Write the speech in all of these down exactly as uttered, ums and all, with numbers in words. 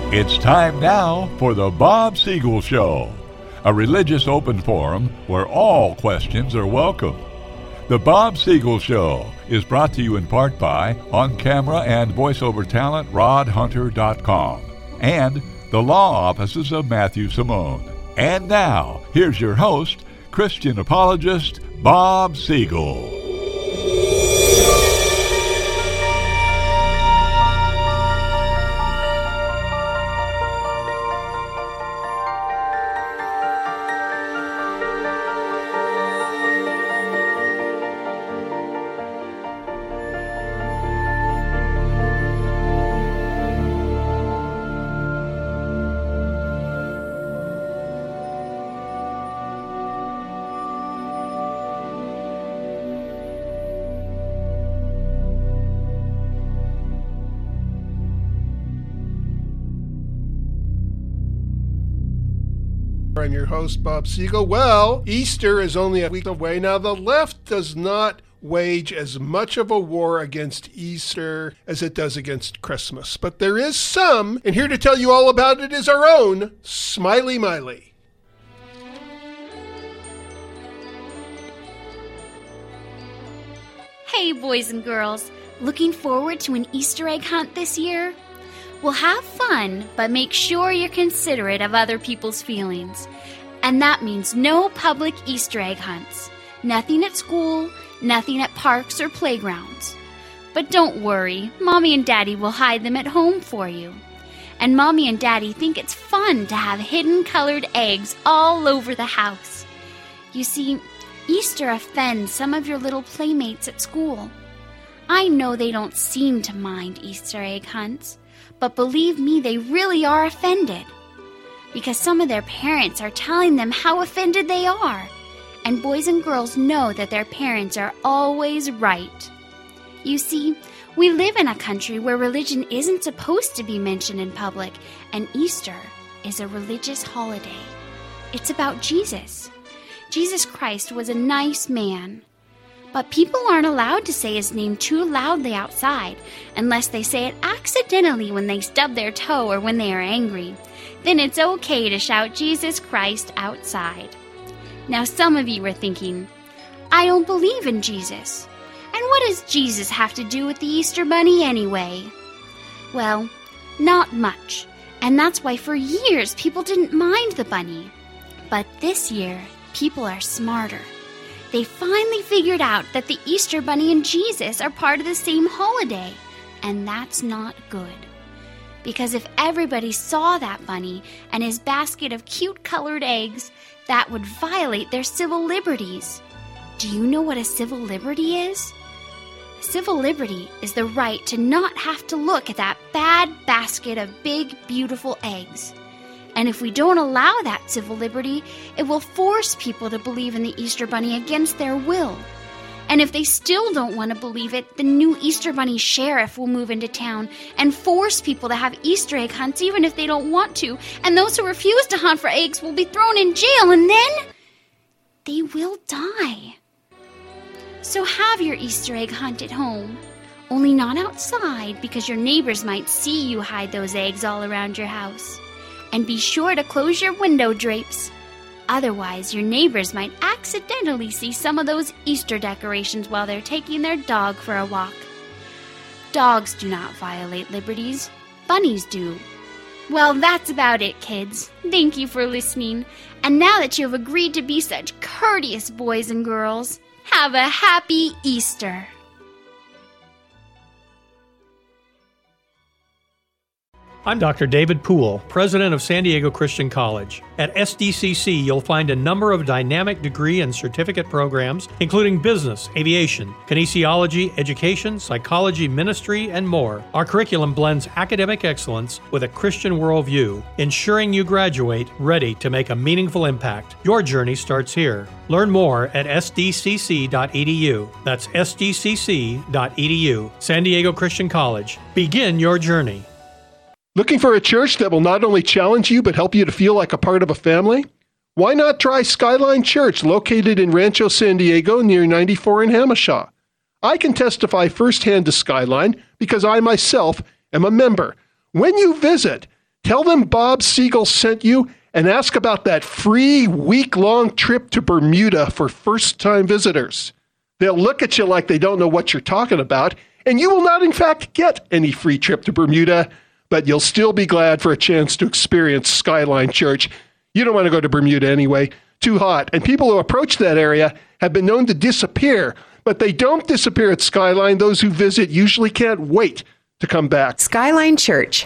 It's time now for the Bob Siegel Show, a religious open forum where all questions are welcome. The Bob Siegel Show is brought to you in part by on-camera and voiceover talent rod hunter dot com and the law offices of Matthew Simone. And now, here's your host, Christian apologist Bob Siegel. I'm your host, Bob Siegel. Well, Easter is only a week away. Now, the left does not wage as much of a war against Easter as it does against Christmas. But there is some, and here to tell you all about it is our own Smiley Miley. Hey, boys and girls. Looking forward to an Easter egg hunt this year? Well, have fun, but make sure you're considerate of other people's feelings. And that means no public Easter egg hunts. Nothing at school, nothing at parks or playgrounds. But don't worry, Mommy and Daddy will hide them at home for you. And Mommy and Daddy think it's fun to have hidden colored eggs all over the house. You see, Easter offends some of your little playmates at school. I know they don't seem to mind Easter egg hunts, but believe me, they really are offended. Because some of their parents are telling them how offended they are. And boys and girls know that their parents are always right. You see, we live in a country where religion isn't supposed to be mentioned in public, and Easter is a religious holiday. It's about Jesus. Jesus Christ was a nice man. But people aren't allowed to say his name too loudly outside unless they say it accidentally when they stub their toe or when they are angry. Then it's okay to shout Jesus Christ outside. Now some of you are thinking, I don't believe in Jesus. And what does Jesus have to do with the Easter Bunny anyway? Well, not much. And that's why for years people didn't mind the bunny. But this year, people are smarter. They finally figured out that the Easter Bunny and Jesus are part of the same holiday, and that's not good. Because if everybody saw that bunny and his basket of cute colored eggs, that would violate their civil liberties. Do you know what a civil liberty is? Civil liberty is the right to not have to look at that bad basket of big, beautiful eggs. And if we don't allow that civil liberty, it will force people to believe in the Easter Bunny against their will. And if they still don't want to believe it, the new Easter Bunny sheriff will move into town and force people to have Easter egg hunts even if they don't want to. And those who refuse to hunt for eggs will be thrown in jail, and then they will die. So have your Easter egg hunt at home. Only not outside, because your neighbors might see you hide those eggs all around your house. And be sure to close your window drapes. Otherwise, your neighbors might accidentally see some of those Easter decorations while they're taking their dog for a walk. Dogs do not violate liberties. Bunnies do. Well, that's about it, kids. Thank you for listening. And now that you have agreed to be such courteous boys and girls, have a happy Easter. I'm Doctor David Poole, president of San Diego Christian College. At S D C C, you'll find a number of dynamic degree and certificate programs, including business, aviation, kinesiology, education, psychology, ministry, and more. Our curriculum blends academic excellence with a Christian worldview, ensuring you graduate ready to make a meaningful impact. Your journey starts here. Learn more at S D C C dot E D U. That's S D C C dot E D U. San Diego Christian College. Begin your journey. Looking for a church that will not only challenge you but help you to feel like a part of a family? Why not try Skyline Church, located in Rancho San Diego near ninety-four in Hamishaw? I can testify firsthand to Skyline because I myself am a member. When you visit, Tell them Bob Siegel sent you and ask about that free week-long trip to Bermuda for first-time visitors. They'll look at you like they don't know what you're talking about, and you will not, in fact, get any free trip to Bermuda, but you'll still be glad for a chance to experience Skyline Church. You don't want to go to Bermuda anyway. Too hot. And people who approach that area have been known to disappear, but they don't disappear at Skyline. Those who visit usually can't wait to come back. Skyline Church.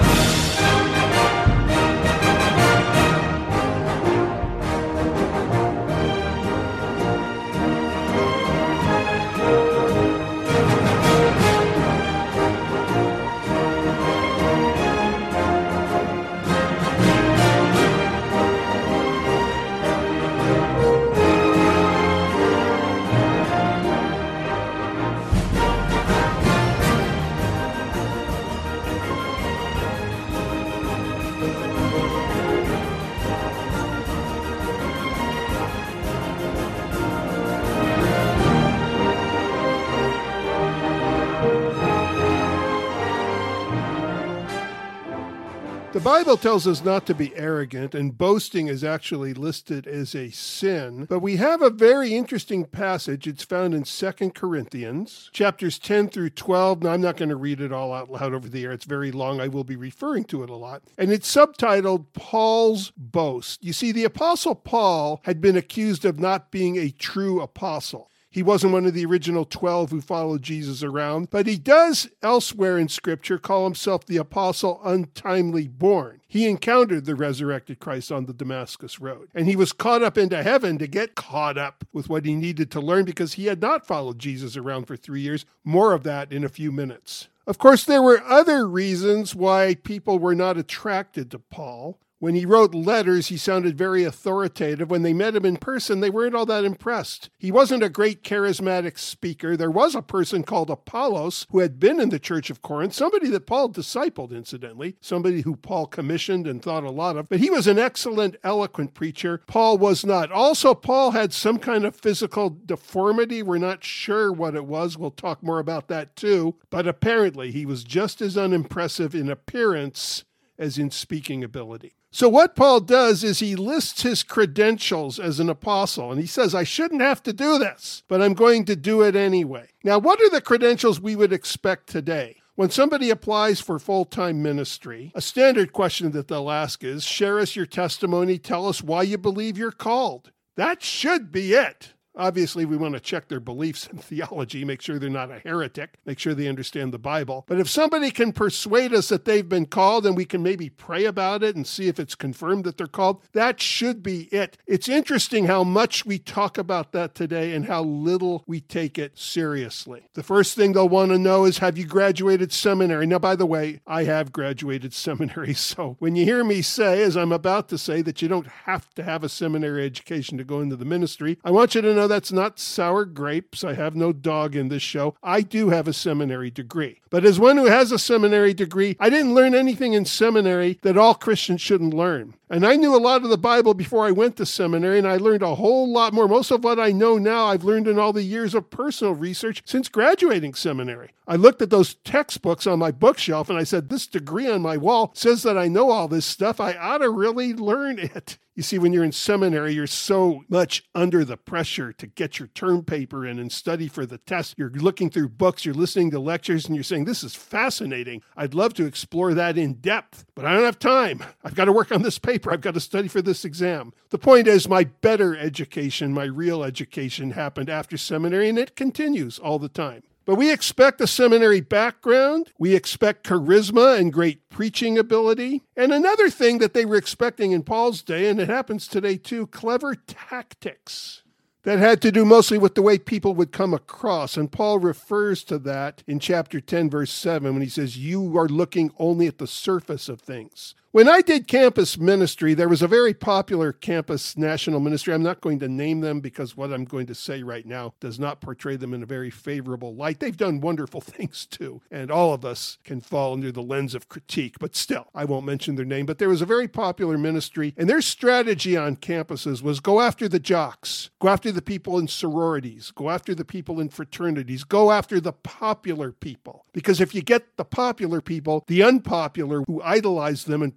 The Bible tells us not to be arrogant, and boasting is actually listed as a sin. But we have a very interesting passage. It's found in Second Corinthians, chapters ten through twelve. Now, I'm not going to read it all out loud over the air. It's very long. I will be referring to it a lot. And it's subtitled Paul's Boast. You see, the Apostle Paul had been accused of not being a true apostle. He wasn't one of the original twelve who followed Jesus around, but he does elsewhere in Scripture call himself the apostle untimely born. He encountered the resurrected Christ on the Damascus Road, and he was caught up into heaven to get caught up with what he needed to learn because he had not followed Jesus around for three years. More of that in a few minutes. Of course, there were other reasons why people were not attracted to Paul. When he wrote letters, he sounded very authoritative. When they met him in person, they weren't all that impressed. He wasn't a great charismatic speaker. There was a person called Apollos who had been in the church of Corinth, somebody that Paul discipled, incidentally, somebody who Paul commissioned and thought a lot of. But he was an excellent, eloquent preacher. Paul was not. Also, Paul had some kind of physical deformity. We're not sure what it was. We'll talk more about that too. But apparently, he was just as unimpressive in appearance as in speaking ability. So what Paul does is he lists his credentials as an apostle, and he says, I shouldn't have to do this, but I'm going to do it anyway. Now, what are the credentials we would expect today? When somebody applies for full-time ministry, a standard question that they'll ask is, share us your testimony, tell us why you believe you're called. That should be it. Obviously, we want to check their beliefs and theology, make sure they're not a heretic, make sure they understand the Bible. But if somebody can persuade us that they've been called and we can maybe pray about it and see if it's confirmed that they're called, that should be it. It's interesting how much we talk about that today and how little we take it seriously. The first thing they'll want to know is, have you graduated seminary? Now, by the way, I have graduated seminary, so when you hear me say, as I'm about to say, that you don't have to have a seminary education to go into the ministry, I want you to know that's not sour grapes. I have no dog in this show. I do have a seminary degree. But as one who has a seminary degree, I didn't learn anything in seminary that all Christians shouldn't learn. And I knew a lot of the Bible before I went to seminary, and I learned a whole lot more. Most of what I know now, I've learned in all the years of personal research since graduating seminary. I looked at those textbooks on my bookshelf, and I said, this degree on my wall says that I know all this stuff. I ought to really learn it. You see, when you're in seminary, you're so much under the pressure to get your term paper in and study for the test. You're looking through books, you're listening to lectures, and you're saying, this is fascinating. I'd love to explore that in depth, but I don't have time. I've got to work on this paper. I've got to study for this exam. The point is, my better education, my real education happened after seminary, and it continues all the time. But we expect a seminary background. We expect charisma and great preaching ability. And another thing that they were expecting in Paul's day, and it happens today too, clever tactics. That had to do mostly with the way people would come across. And Paul refers to that in chapter ten, verse seven, when he says, you are looking only at the surface of things. When I did campus ministry, there was a very popular campus national ministry. I'm not going to name them because what I'm going to say right now does not portray them in a very favorable light. They've done wonderful things too, and all of us can fall under the lens of critique, but still, I won't mention their name. But there was a very popular ministry, and their strategy on campuses was go after the jocks, go after the people in sororities, go after the people in fraternities, go after the popular people. Because if you get the popular people, the unpopular who idolize them and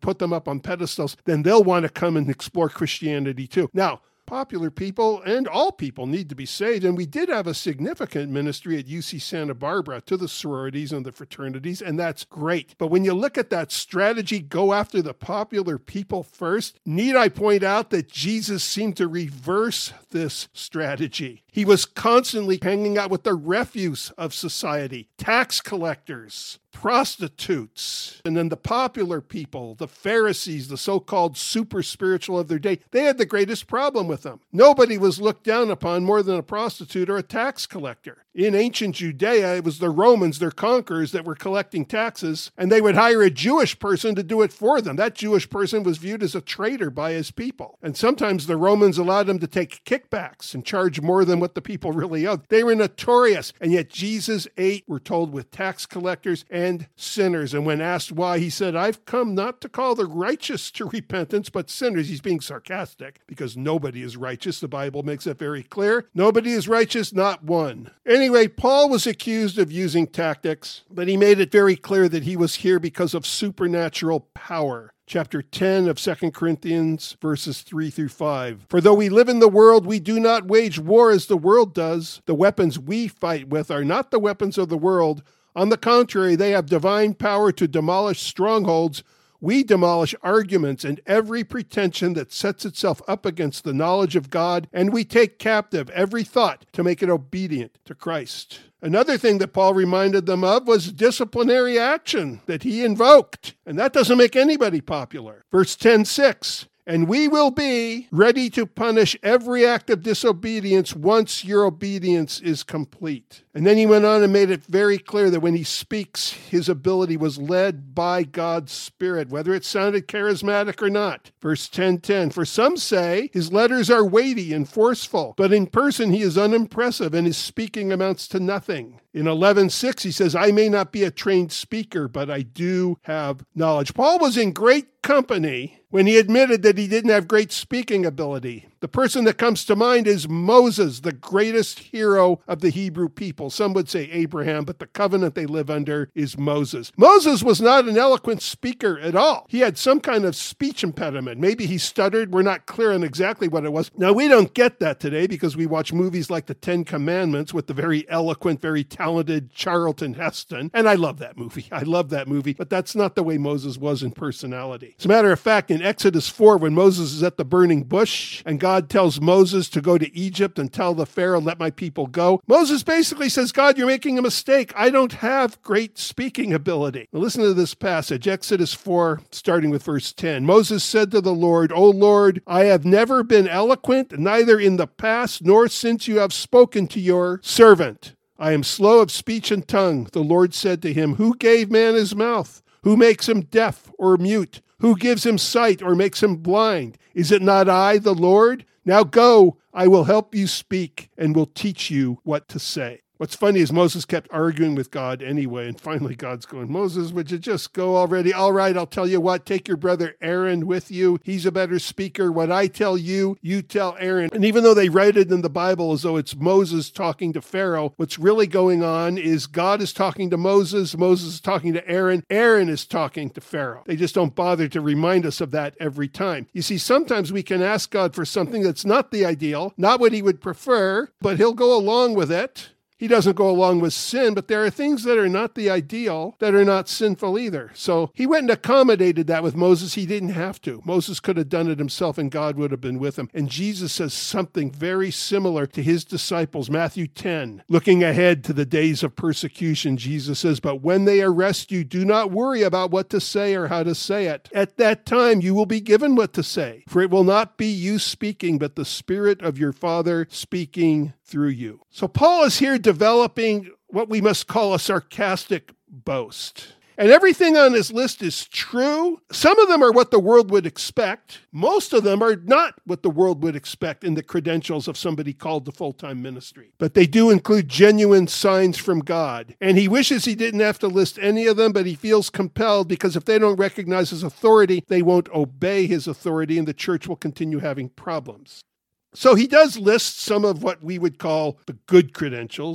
put them up on pedestals, then they'll want to come and explore Christianity too. Now, popular people and all people need to be saved. And we did have a significant ministry at U C Santa Barbara to the sororities and the fraternities, and that's great. But when you look at that strategy, go after the popular people first, need I point out that Jesus seemed to reverse this strategy. He was constantly hanging out with the refuse of society, tax collectors, prostitutes, and then the popular people, the Pharisees, the so-called super spiritual of their day. They had the greatest problem with them. Nobody was looked down upon more than a prostitute or a tax collector. In ancient Judea, it was the Romans, their conquerors, that were collecting taxes, and they would hire a Jewish person to do it for them. That Jewish person was viewed as a traitor by his people. And sometimes the Romans allowed them to take kickbacks and charge more than what the people really owed. They were notorious, and yet Jesus ate, we're told, with tax collectors and sinners. And when asked why, he said, I've come not to call the righteous to repentance, but sinners. He's being sarcastic because nobody is righteous. The Bible makes it very clear. Nobody is righteous, not one. Anyway, Paul was accused of using tactics, but he made it very clear that he was here because of supernatural power. Chapter ten of Second Corinthians, verses three through five. For though we live in the world, we do not wage war as the world does. The weapons we fight with are not the weapons of the world. On the contrary, they have divine power to demolish strongholds. We demolish arguments and every pretension that sets itself up against the knowledge of God, and we take captive every thought to make it obedient to Christ. Another thing that Paul reminded them of was disciplinary action that he invoked, and that doesn't make anybody popular. Verse ten six. And we will be ready to punish every act of disobedience once your obedience is complete. And then he went on and made it very clear that when he speaks, his ability was led by God's Spirit, whether it sounded charismatic or not. Verse ten ten, for some say his letters are weighty and forceful, but in person he is unimpressive and his speaking amounts to nothing. In eleven six, he says, I may not be a trained speaker, but I do have knowledge. Paul was in great company when he admitted that he didn't have great speaking ability. The person that comes to mind is Moses, the greatest hero of the Hebrew people. Some would say Abraham, but the covenant they live under is Moses. Moses was not an eloquent speaker at all. He had some kind of speech impediment. Maybe he stuttered. We're not clear on exactly what it was. Now, we don't get that today because we watch movies like The Ten Commandments with the very eloquent, very talented Charlton Heston. And I love that movie. I love that movie. But that's not the way Moses was in personality. As a matter of fact, in Exodus four, when Moses is at the burning bush and God God tells Moses to go to Egypt and tell the Pharaoh, let my people go, Moses basically says, God, you're making a mistake. I don't have great speaking ability. Now listen to this passage, Exodus four, starting with verse ten. Moses said to the Lord, O Lord, I have never been eloquent, neither in the past nor since you have spoken to your servant. I am slow of speech and tongue. The Lord said to him, who gave man his mouth? Who makes him deaf or mute? Who gives him sight or makes him blind? Is it not I, the Lord? Now go, I will help you speak and will teach you what to say. What's funny is Moses kept arguing with God anyway, and finally God's going, Moses, would you just go already? All right, I'll tell you what, take your brother Aaron with you. He's a better speaker. What I tell you, you tell Aaron. And even though they write it in the Bible as though it's Moses talking to Pharaoh, what's really going on is God is talking to Moses, Moses is talking to Aaron, Aaron is talking to Pharaoh. They just don't bother to remind us of that every time. You see, sometimes we can ask God for something that's not the ideal, not what he would prefer, but he'll go along with it. He doesn't go along with sin, but there are things that are not the ideal that are not sinful either. So he went and accommodated that with Moses. He didn't have to. Moses could have done it himself and God would have been with him. And Jesus says something very similar to his disciples. Matthew ten, looking ahead to the days of persecution, Jesus says, but when they arrest you, do not worry about what to say or how to say it. At that time, you will be given what to say, for it will not be you speaking, but the Spirit of your Father speaking through you. So Paul is here developing what we must call a sarcastic boast. And everything on his list is true. Some of them are what the world would expect. Most of them are not what the world would expect in the credentials of somebody called to full-time ministry. But they do include genuine signs from God. And he wishes he didn't have to list any of them, but he feels compelled because if they don't recognize his authority, they won't obey his authority and the church will continue having problems. So he does list some of what we would call the good credentials.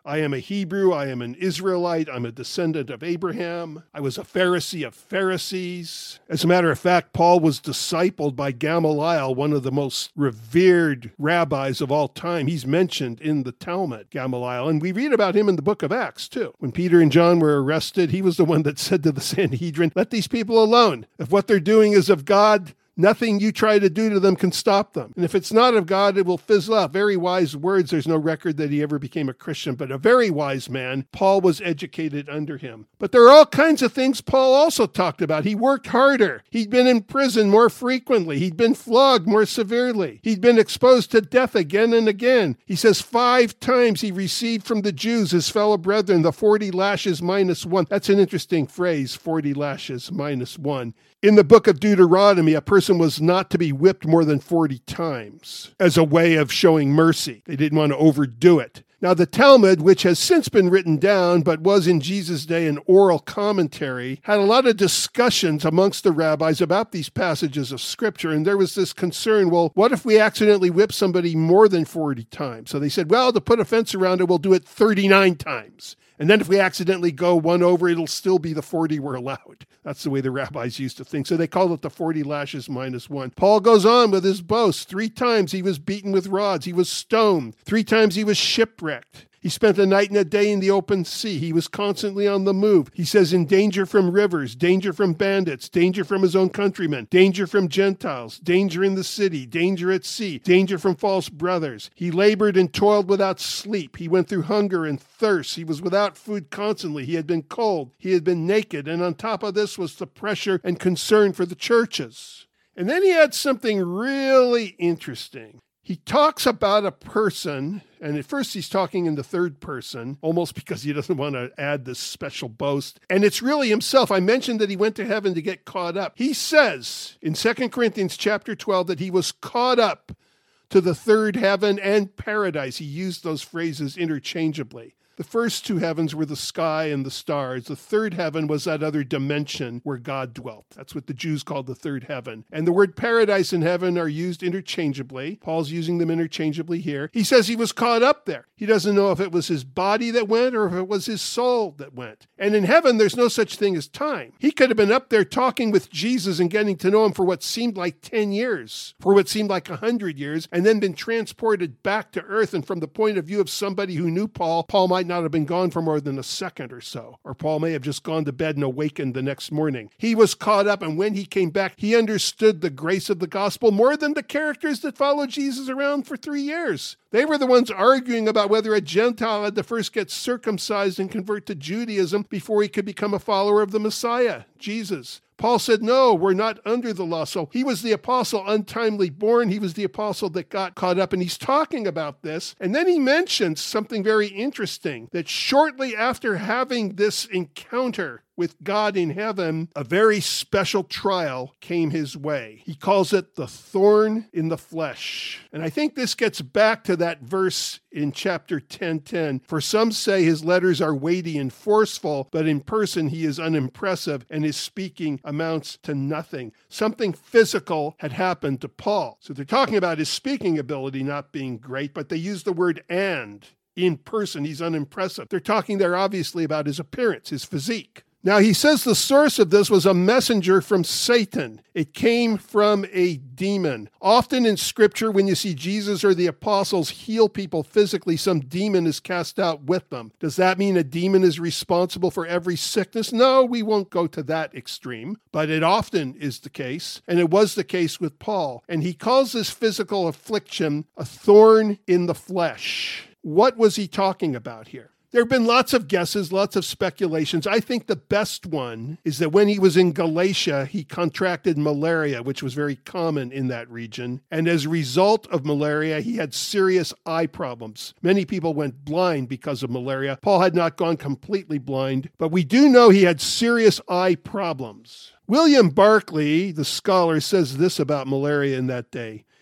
I am a Hebrew, I am an Israelite, I'm a descendant of Abraham, I was a Pharisee of Pharisees. As a matter of fact, Paul was discipled by Gamaliel, one of the most revered rabbis of all time. He's mentioned in the Talmud, Gamaliel, and we read about him in the book of Acts too. When Peter and John were arrested, he was the one that said to the Sanhedrin, let these people alone. If what they're doing is of God, nothing you try to do to them can stop them. And if it's not of God, it will fizzle out. Very wise words. There's no record that he ever became a Christian, but a very wise man. Paul was educated under him. But there are all kinds of things Paul also talked about. He worked harder. He'd been in prison more frequently. He'd been flogged more severely. He'd been exposed to death again and again. He says five times he received from the Jews, his fellow brethren, the forty lashes minus one. That's an interesting phrase, forty lashes minus one. In the book of Deuteronomy, a person was not to be whipped more than forty times as a way of showing mercy. They didn't want to overdo it. Now, the Talmud, which has since been written down, but was in Jesus' day an oral commentary, had a lot of discussions amongst the rabbis about these passages of Scripture. And there was this concern, well, what if we accidentally whip somebody more than forty times? So they said, well, to put a fence around it, we'll do it thirty-nine times. And then if we accidentally go one over, it'll still be the forty we're allowed. That's the way the rabbis used to think. So they call it the forty lashes minus one. Paul goes on with his boast. Three times he was beaten with rods. He was stoned. Three times he was shipwrecked. He spent a night and a day in the open sea. He was constantly on the move. He says in danger from rivers, danger from bandits, danger from his own countrymen, danger from Gentiles, danger in the city, danger at sea, danger from false brothers. He labored and toiled without sleep. He went through hunger and thirst. He was without food constantly. He had been cold. He had been naked. And on top of this was the pressure and concern for the churches. And then he had something really interesting. He talks about a person, and at first he's talking in the third person, almost because he doesn't want to add this special boast. And it's really himself. I mentioned that he went to heaven to get caught up. He says in Second Corinthians chapter twelve that he was caught up to the third heaven and paradise. He used those phrases interchangeably. The first two heavens were the sky and the stars. The third heaven was that other dimension where God dwelt. That's what the Jews called the third heaven. And the word paradise and heaven are used interchangeably. Paul's using them interchangeably here. He says he was caught up there. He doesn't know if it was his body that went or if it was his soul that went. And in heaven, there's no such thing as time. He could have been up there talking with Jesus and getting to know him for what seemed like ten years, for what seemed like one hundred years, and then been transported back to earth. And from the point of view of somebody who knew Paul, Paul might not have been gone for more than a second or so, or Paul may have just gone to bed and awakened the next morning. He was caught up, and when he came back, he understood the grace of the gospel more than the characters that followed Jesus around for three years. They were the ones arguing about whether a Gentile had to first get circumcised and convert to Judaism before he could become a follower of the Messiah, Jesus. Paul said, no, we're not under the law. So he was the apostle untimely born. He was the apostle that got caught up. And he's talking about this. And then he mentions something very interesting, that shortly after having this encounter with God in heaven, a very special trial came his way. He calls it the thorn in the flesh. And I think this gets back to that verse in chapter ten ten. For some say his letters are weighty and forceful, but in person he is unimpressive and his speaking amounts to nothing. Something physical had happened to Paul. So they're talking about his speaking ability not being great, but they use the word and. In person, he's unimpressive. They're talking there obviously about his appearance, his physique. Now, he says the source of this was a messenger from Satan. It came from a demon. Often in Scripture, when you see Jesus or the apostles heal people physically, some demon is cast out with them. Does that mean a demon is responsible for every sickness? No, we won't go to that extreme, but it often is the case, and it was the case with Paul. And he calls this physical affliction a thorn in the flesh. What was he talking about here? There have been lots of guesses, lots of speculations. I think the best one is that when he was in Galatia, he contracted malaria, which was very common in that region. And as a result of malaria, he had serious eye problems. Many people went blind because of malaria. Paul had not gone completely blind, but we do know he had serious eye problems. William Barclay, the scholar, says this about malaria in that day. He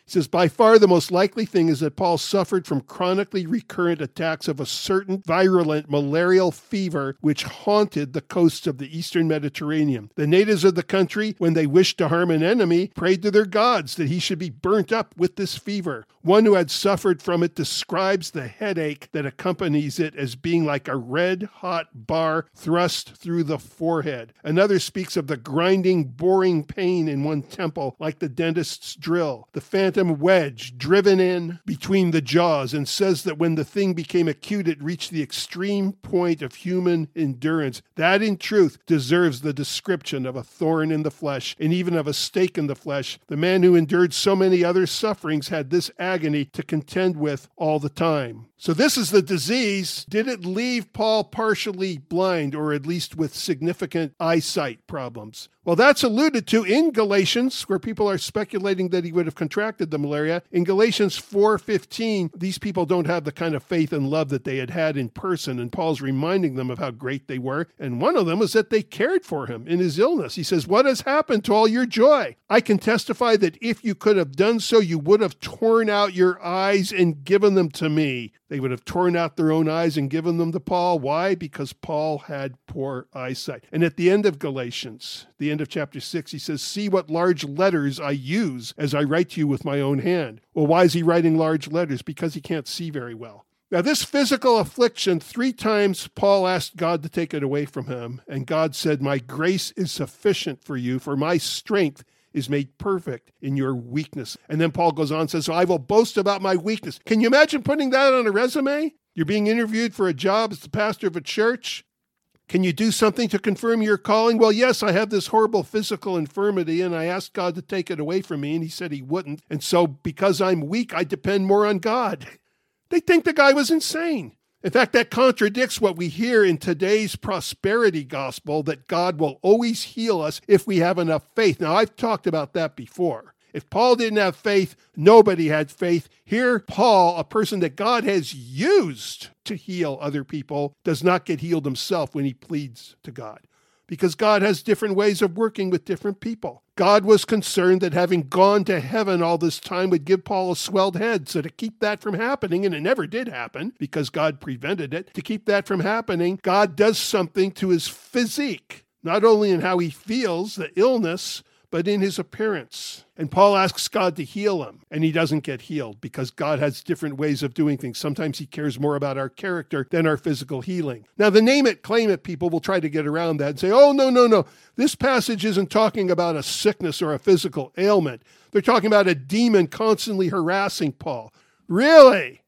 He says, by far the most likely thing is that Paul suffered from chronically recurrent attacks of a certain virulent malarial fever which haunted the coasts of the eastern Mediterranean. The natives of the country, when they wished to harm an enemy, prayed to their gods that he should be burnt up with this fever. One who had suffered from it describes the headache that accompanies it as being like a red-hot bar thrust through the forehead. Another speaks of the grinding, boring pain in one temple, like the dentist's drill, the phantom wedge driven in between the jaws, and says that when the thing became acute, it reached the extreme point of human endurance. That, in truth, deserves the description of a thorn in the flesh, and even of a stake in the flesh. The man who endured so many other sufferings had this agony to contend with all the time. So this is the disease. Did it leave Paul partially blind, or at least with significant eyesight problems? Well, that's alluded to in Galatians, where people are speculating that he would have contracted the malaria. In Galatians four fifteen, these people don't have the kind of faith and love that they had had in person, and Paul's reminding them of how great they were. And one of them was that they cared for him in his illness. He says, what has happened to all your joy? I can testify that if you could have done so, you would have torn out your eyes and given them to me. They would have torn out their own eyes and given them to Paul. Why? Because Paul had poor eyesight. And at the end of Galatians, the end of chapter six, he says, see what large letters I use as I write to you with my own hand. Well, why is he writing large letters? Because he can't see very well. Now, this physical affliction, three times Paul asked God to take it away from him. And God said, my grace is sufficient for you, for my strength is made perfect in your weakness. And then Paul goes on and says, so I will boast about my weakness. Can you imagine putting that on a resume? You're being interviewed for a job as the pastor of a church. Can you do something to confirm your calling? Well, yes, I have this horrible physical infirmity, and I asked God to take it away from me, and he said he wouldn't. And so because I'm weak, I depend more on God. They think the guy was insane. In fact, that contradicts what we hear in today's prosperity gospel, that God will always heal us if we have enough faith. Now, I've talked about that before. If Paul didn't have faith, nobody had faith. Here, Paul, a person that God has used to heal other people, does not get healed himself when he pleads to God, because God has different ways of working with different people. God was concerned that having gone to heaven all this time would give Paul a swelled head. So to keep that from happening, and it never did happen because God prevented it, to keep that from happening, God does something to his physique, not only in how he feels, the illness, but in his appearance. And Paul asks God to heal him, and he doesn't get healed because God has different ways of doing things. Sometimes he cares more about our character than our physical healing. Now, the name it, claim it people will try to get around that and say, oh, no, no, no. This passage isn't talking about a sickness or a physical ailment. They're talking about a demon constantly harassing Paul. Really?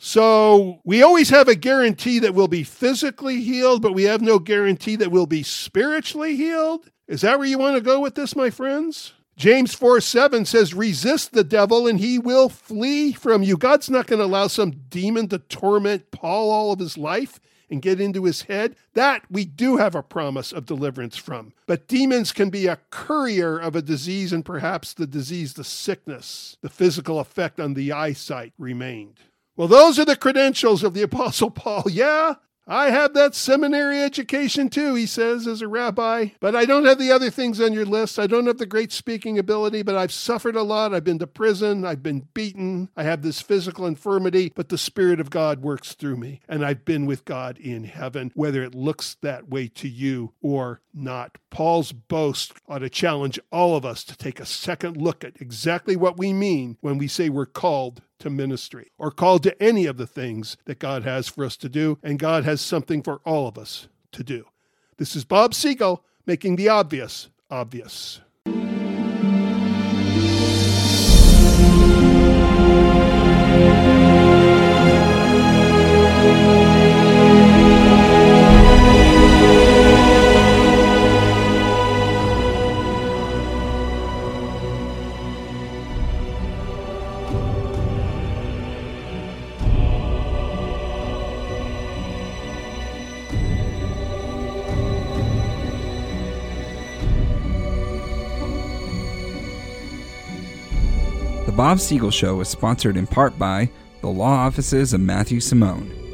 So we always have a guarantee that we'll be physically healed, but we have no guarantee that we'll be spiritually healed? Is that where you want to go with this, my friends? James four seven says, resist the devil and he will flee from you. God's not going to allow some demon to torment Paul all of his life and get into his head. That we do have a promise of deliverance from. But demons can be a courier of a disease, and perhaps the disease, the sickness, the physical effect on the eyesight remained. Well, those are the credentials of the Apostle Paul. Yeah, I have that seminary education too, he says, as a rabbi, but I don't have the other things on your list. I don't have the great speaking ability, but I've suffered a lot. I've been to prison. I've been beaten. I have this physical infirmity, but the Spirit of God works through me, and I've been with God in heaven, whether it looks that way to you or not. Paul's boast ought to challenge all of us to take a second look at exactly what we mean when we say we're called to ministry, or called to any of the things that God has for us to do, and God has something for all of us to do. This is Bob Siegel, making the obvious obvious. The Bob Siegel Show is sponsored in part by the law offices of Matthew Simone.